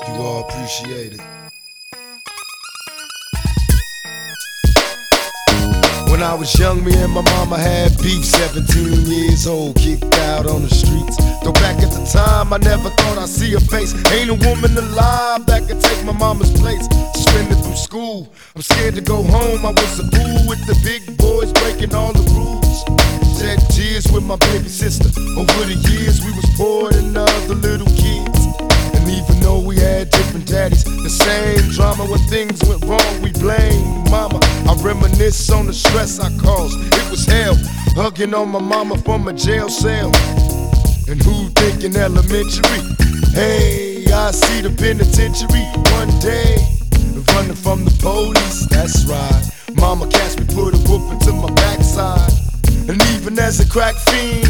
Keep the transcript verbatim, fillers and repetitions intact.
You all appreciate it. When I was young, me and my mama had beef. seventeen years old, kicked out on the streets. Though back at the time, I never thought I'd see her face. Ain't a woman alive that could take my mama's place. Suspended from school, I'm scared to go home. I was a fool with the big boys, breaking all the rules. Shed tears with my baby sister. Over the years, we was poor than other little kids. And even though we had different daddies, the same drama. When things went wrong, we blame mama. I reminisce on the stress I caused. It was hell, hugging on my mama from a jail cell. And who thinking elementary? Hey, I see the penitentiary one day, running from the police. That's right, mama catch me, put a whoop into my backside. And even as a crack fiend,